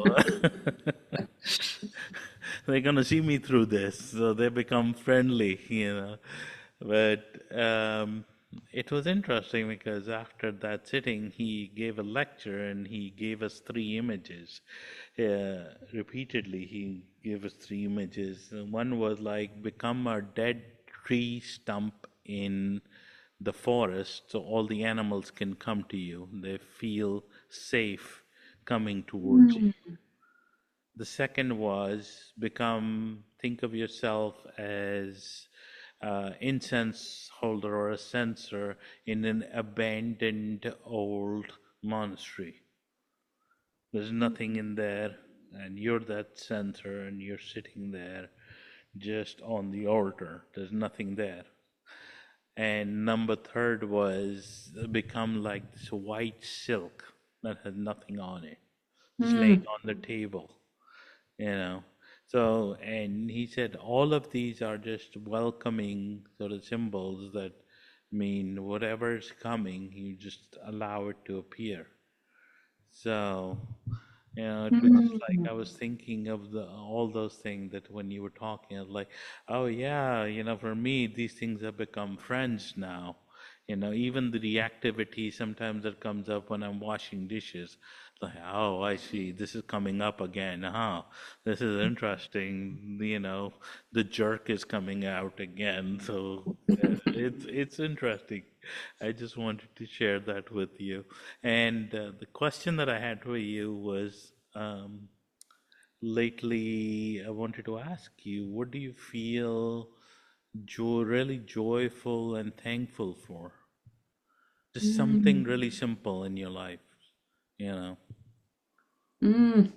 they're going to see me through this. So they become friendly, you know. But um, it was interesting because after that sitting, he gave a lecture and he gave us three images. Uh, repeatedly, he gave us three images. One was like, become a dead tree stump in the forest so all the animals can come to you. They feel safe coming towards you. The second was become, think of yourself as uh, incense holder or a censer in an abandoned old monastery. There's nothing in there. and you're that center, and you're sitting there just on the altar. There's nothing there. And number third was become like this white silk that has nothing on it, just laying on the table, you know. So, and he said all of these are just welcoming sort of symbols that mean whatever is coming, you just allow it to appear. So, you know, it was just like I was thinking of the all those things that when you were talking, I was like, oh yeah, you know, for me, these things have become friends now. You know, even the reactivity sometimes that comes up when I'm washing dishes, like, oh, I see, this is coming up again. Huh? This is interesting. You know, the jerk is coming out again. So uh, it's it's interesting. I just wanted to share that with you. And uh, the question that I had for you was, um, lately, I wanted to ask you, what do you feel joy, really joyful and thankful for? Just something really simple in your life, you know. Mm,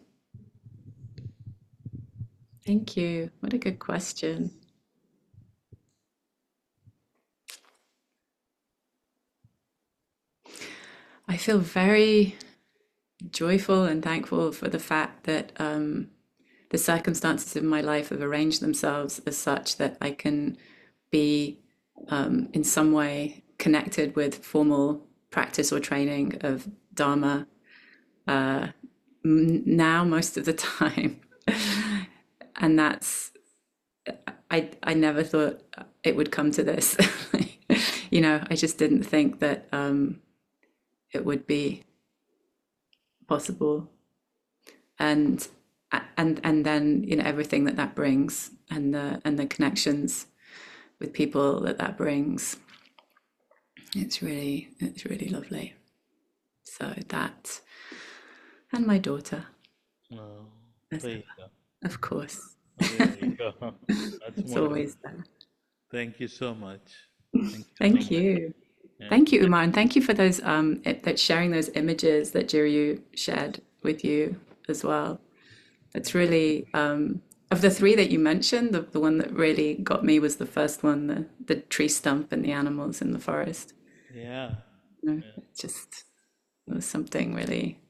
thank you. What a good question. I feel very joyful and thankful for the fact that um, the circumstances of my life have arranged themselves as such that I can be um, in some way connected with formal practice or training of Dharma uh, m- now most of the time. And that's, I, I never thought it would come to this. You know, I just didn't think that um, it would be possible. And and and then, you know, everything that that brings, and the and the connections with people that that brings, it's really it's really lovely. So that, and my daughter, Oh, as there you ever, go. of course. There you go. That's It's wonderful. always there. Thank you so much. Thank you so Thank much. you. Yeah. Thank you, Umar, and thank you for those um it, that sharing those images that Jiryu shared with you as well. It's really um of the three that you mentioned, the, the one that really got me was the first one, the the tree stump and the animals in the forest. Yeah. You know, it just it was something really.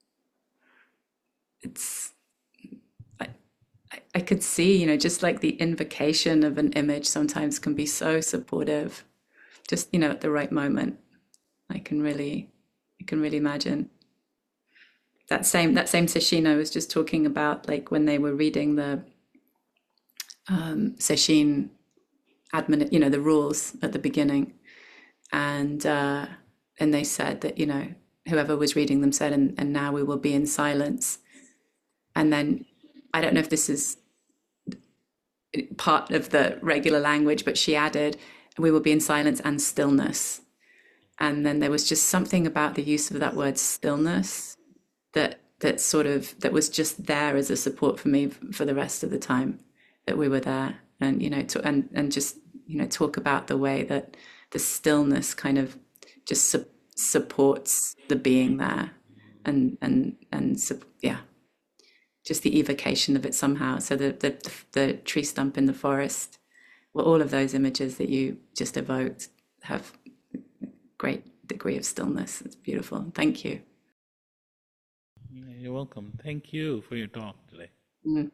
It's I, I I could see, you know, just like the invocation of an image sometimes can be so supportive, just, you know, at the right moment. I can really, I can really imagine that same that same Sesshin I was just talking about, like when they were reading the um, Sesshin admin, you know, the rules at the beginning, and uh, and they said that, you know, whoever was reading them said, and, and now we will be in silence, and then I don't know if this is part of the regular language, but she added, we will be in silence and stillness. And then there was just something about the use of that word stillness that that sort of that was just there as a support for me for the rest of the time that we were there. And you know to, and and just, you know, talk about the way that the stillness kind of just su- supports the being there, and and and yeah, just the evocation of it somehow. So the the, the tree stump in the forest, well, all of those images that you just evoked have great degree of stillness. It's beautiful. Thank you. You're welcome. Thank you for your talk today. Mm.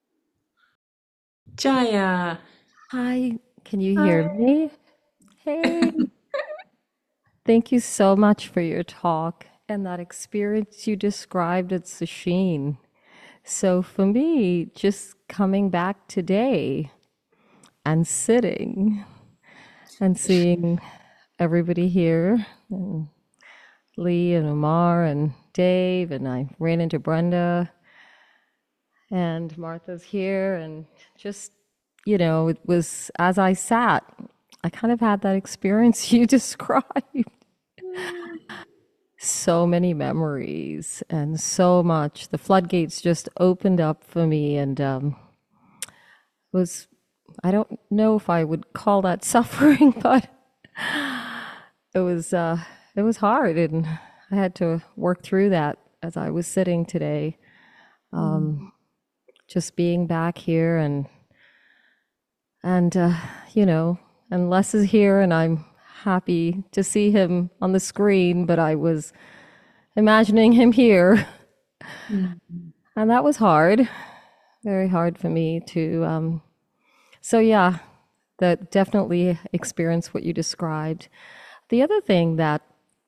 Jaya. Hi, can you hear Hi. me? Hey, thank you so much for your talk and that experience you described at Sesshin. So for me, just coming back today and sitting and seeing everybody here, and Lee and Omar and Dave, and I ran into Brenda, and Martha's here, and just, you know, it was as I sat, I kind of had that experience you described. So many memories and so much. The floodgates just opened up for me, and um, was, I don't know if I would call that suffering, but it was uh, it was hard, and I had to work through that as I was sitting today. um, just being back here and and uh, you know, and Les is here, and I'm happy to see him on the screen, but I was imagining him here, and that was hard, very hard for me to. Um, so yeah, that definitely experienced what you described. The other thing that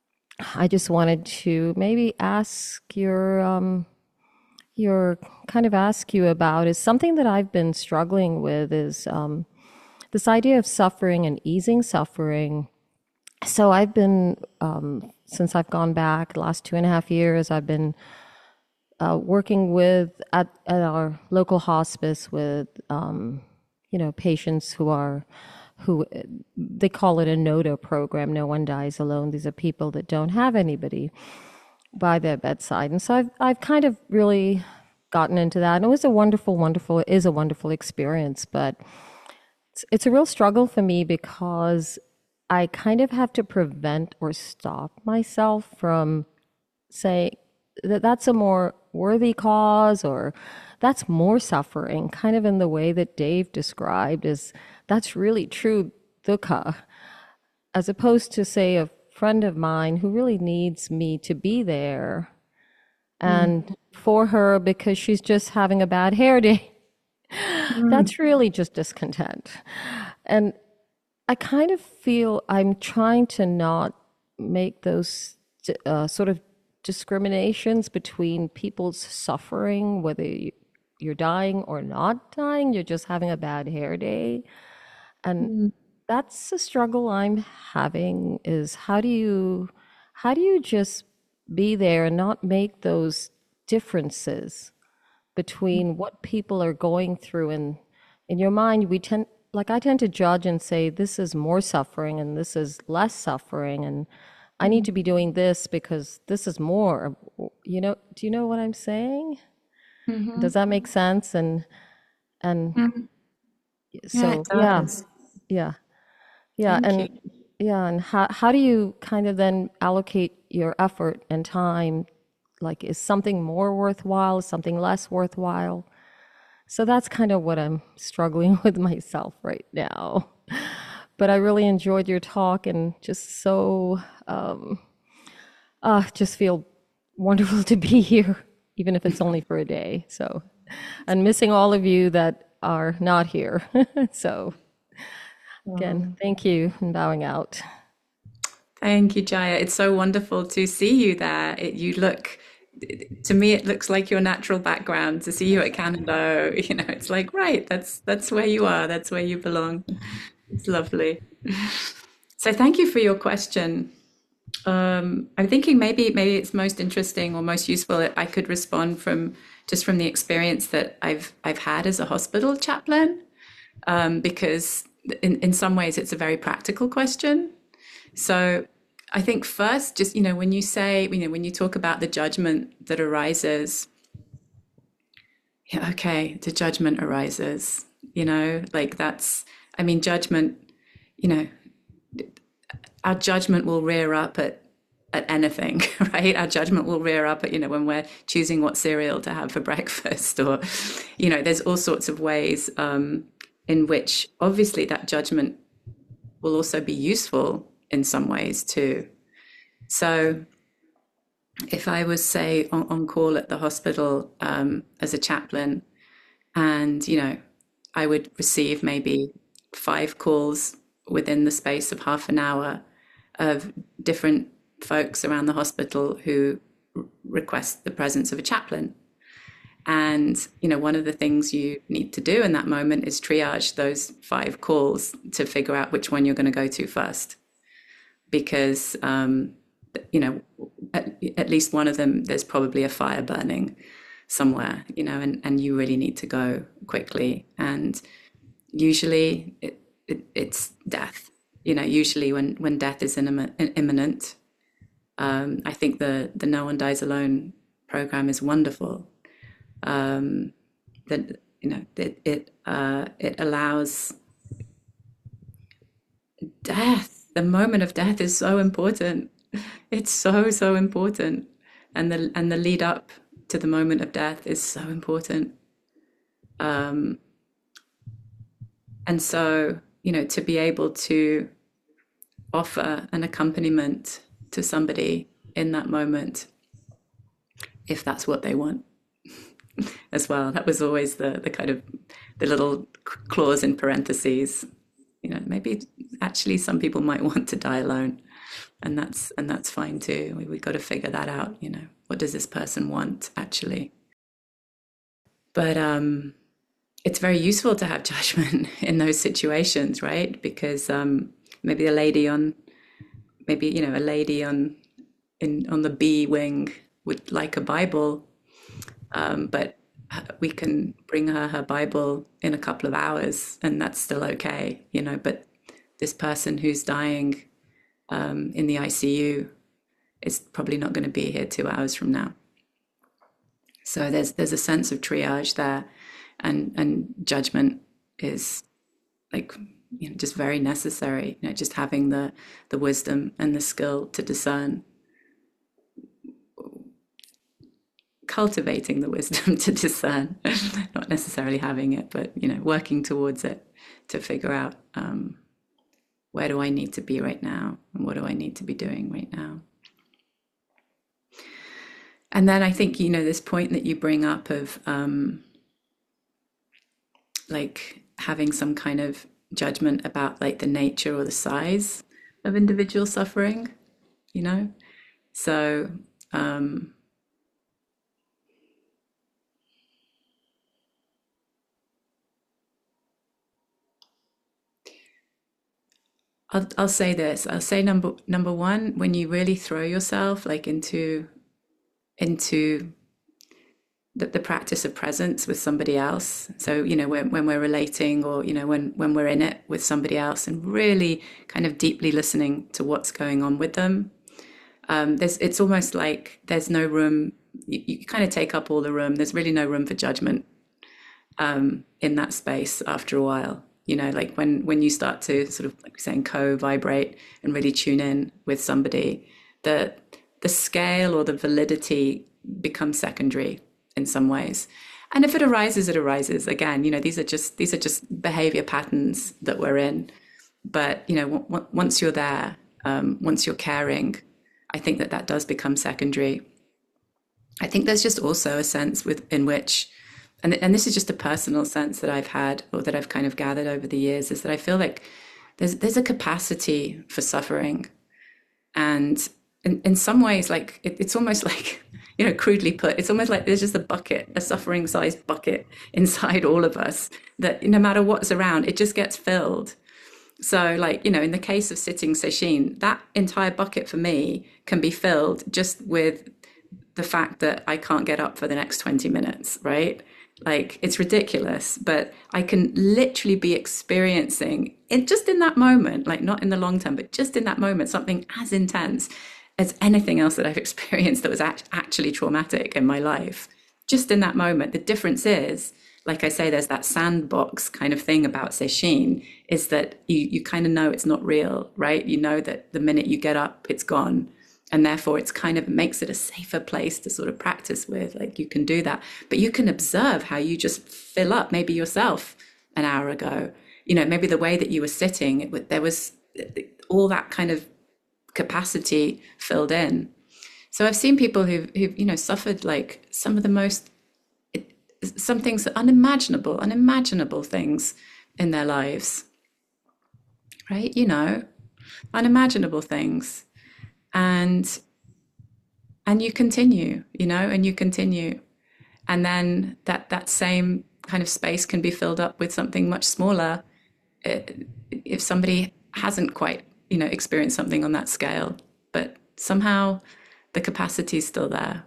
I just wanted to maybe ask your um, your kind of ask you about is something that I've been struggling with is um, this idea of suffering and easing suffering. So I've been um, since I've gone back the last two and a half years, I've been uh, working with at, at our local hospice with um, you know patients who are who they call it a NODA program, no one dies alone. These are people that don't have anybody by their bedside. And so I've, I've kind of really gotten into that. And it was a wonderful, wonderful, it is a wonderful experience, but it's, it's a real struggle for me because I kind of have to prevent or stop myself from saying that that's a more worthy cause or that's more suffering, kind of in the way that Dave described is that's really true dukkha, as opposed to say a friend of mine who really needs me to be there and mm. for her because she's just having a bad hair day. Mm. That's really just discontent. And I kind of feel I'm trying to not make those uh, sort of discriminations between people's suffering, whether you're dying or not dying, you're just having a bad hair day. And mm. that's the struggle I'm having is how do you how do you just be there and not make those differences between what people are going through, and in your mind we tend like I tend to judge and say this is more suffering and this is less suffering and I need to be doing this because this is more, you know, do you know what I'm saying? Mm-hmm. Does that make sense? And and mm-hmm. so yeah, yeah, yeah, Thank and you. yeah, and how how do you kind of then allocate your effort and time? Like, is something more worthwhile? Is something less worthwhile? So that's kind of what I'm struggling with myself right now. But I really enjoyed your talk and just so um, uh, just feel wonderful to be here, even if it's only for a day. So, and missing all of you that are not here. So, again, thank you and bowing out. Thank you, Jaya. It's so wonderful to see you there. It, you look, to me, it looks like your natural background. To see you at Canada, you know, it's like, right, that's that's where you are. That's where you belong. It's lovely. So thank you for your question. Um, I'm thinking maybe maybe it's most interesting or most useful if I could respond from just from the experience that I've I've had as a hospital chaplain, um, because in, in some ways it's a very practical question. So I think first, just, you know, when you say, you know, when you talk about the judgment that arises, yeah, okay, the judgment arises, you know, like that's, I mean, judgment, you know, our judgment will rear up at, at anything, right? Our judgment will rear up at, you know, when we're choosing what cereal to have for breakfast or, you know, there's all sorts of ways um, in which obviously that judgment will also be useful in some ways too. So if I was, say, on, on call at the hospital um, as a chaplain and, you know, I would receive maybe five calls within the space of half an hour of different folks around the hospital who r- request the presence of a chaplain. And, you know, one of the things you need to do in that moment is triage those five calls to figure out which one you're going to go to first. Because, um, you know, at, at least one of them, there's probably a fire burning somewhere, you know, and, and you really need to go quickly. And usually it, it, it's death, you know, usually when, when death is imminent. Um, I think the, the No One Dies Alone program is wonderful. Um, that, you know, it, it, uh, it allows death. The moment of death is so important. It's so, so important. And the and the lead up to the moment of death is so important. Um, and so, you know, to be able to offer an accompaniment to somebody in that moment, if that's what they want as well. That was always the the kind of the little clause in parentheses. You know, maybe actually some people might want to die alone, and that's and that's fine too. We, we've got to figure that out. You know, what does this person want actually? But um, it's very useful to have judgment in those situations, right? Because um, maybe a lady on, maybe you know, a lady on in on the B wing would like a Bible, um, but we can bring her her Bible in a couple of hours, and that's still okay, you know. But this person who's dying um, in the I C U is probably not going to be here two hours from now. So there's there's a sense of triage there, and and judgment is like, you know, just very necessary. You know, just having the the wisdom and the skill to discern, cultivating the wisdom to discern, not necessarily having it, but, you know, working towards it to figure out um, where do I need to be right now, and what do I need to be doing right now. And then I think, you know, this point that you bring up of um, like having some kind of judgment about like the nature or the size of individual suffering, you know, so um, I'll, I'll say this. I'll say number number one, when you really throw yourself like into into the, the practice of presence with somebody else. So, you know, when, when we're relating, or, you know, when when we're in it with somebody else, and really kind of deeply listening to what's going on with them. Um, there's it's almost like there's no room. You, you kind of take up all the room. There's really no room for judgment um, in that space after a while. You know, like when, when you start to sort of, like saying, co-vibrate and really tune in with somebody, the the scale or the validity becomes secondary in some ways. And if it arises, it arises. Again, you know, these are just these are just behavior patterns that we're in. But, you know, w- w- once you're there, um, once you're caring, I think that that does become secondary. I think there's just also a sense with in which, and and this is just a personal sense that I've had, or that I've kind of gathered over the years, is that I feel like there's there's a capacity for suffering, and in, in some ways, like it, it's almost like, you know, crudely put, it's almost like there's just a bucket, a suffering-sized bucket inside all of us that no matter what's around, it just gets filled. So, like, you know, in the case of sitting sesshin, that entire bucket for me can be filled just with the fact that I can't get up for the next twenty minutes, right? Like, it's ridiculous, but I can literally be experiencing it just in that moment, like not in the long term, but just in that moment, something as intense as anything else that I've experienced that was act- actually traumatic in my life. Just in that moment. The difference is, like I say, there's that sandbox kind of thing about sesshin, is that you, you kind of know it's not real, right? You know that the minute you get up, it's gone. And therefore, it's kind of makes it a safer place to sort of practice with. Like, you can do that. But you can observe how you just fill up, maybe yourself an hour ago. You know, maybe the way that you were sitting, it, there was all that kind of capacity filled in. So I've seen people who've, who've you know, suffered like some of the most, it, some things that unimaginable, unimaginable things in their lives, right? You know, unimaginable things. And, and you continue, you know, and you continue. And then that, that same kind of space can be filled up with something much smaller if somebody hasn't quite, you know, experienced something on that scale, but somehow the capacity is still there.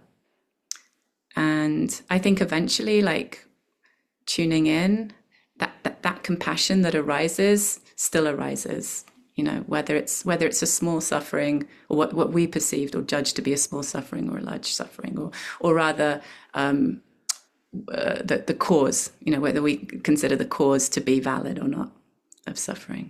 And I think eventually, like, tuning in, that, that, that compassion that arises still arises, you know, whether it's whether it's a small suffering, or what, what we perceived or judged to be a small suffering or a large suffering, or or rather um, uh, the, the cause, you know, whether we consider the cause to be valid or not of suffering.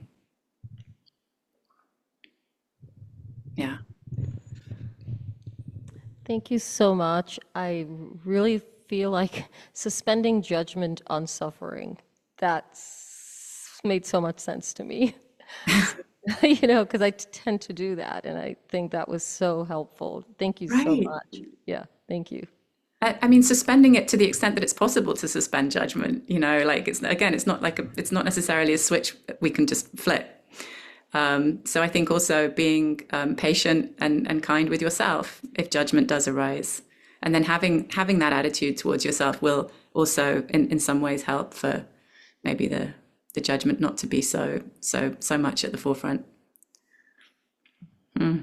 Yeah. Thank you so much. I really feel like suspending judgment on suffering, that's made so much sense to me. You know, because I t- tend to do that, and I think that was so helpful. Thank you so Right. much. Yeah, thank you. I, I mean, suspending it to the extent that it's possible to suspend judgment, you know, like it's, again, it's not like, a, it's not necessarily a switch we can just flip. Um, so I think also being um, patient and, and kind with yourself if judgment does arise. And then having having that attitude towards yourself will also in, in some ways help for maybe the, the judgment not to be so so so much at the forefront. Mm.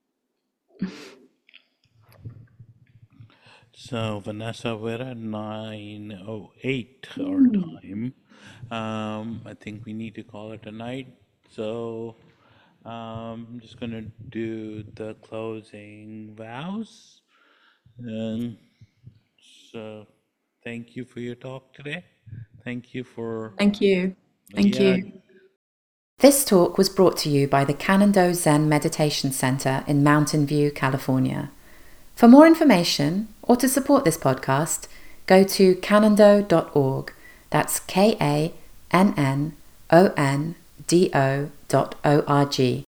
So, Vanessa, we're at nine oh eight our time. Um, I think we need to call it a night. So, um, I'm just going to do the closing vows. Um, so, thank you for your talk today. Thank you for. Thank you. Thank Yeah. you. This talk was brought to you by the Canando Zen Meditation Center in Mountain View, California. For more information or to support this podcast, go to canando dot org. That's K A N N O N D O dot O R G.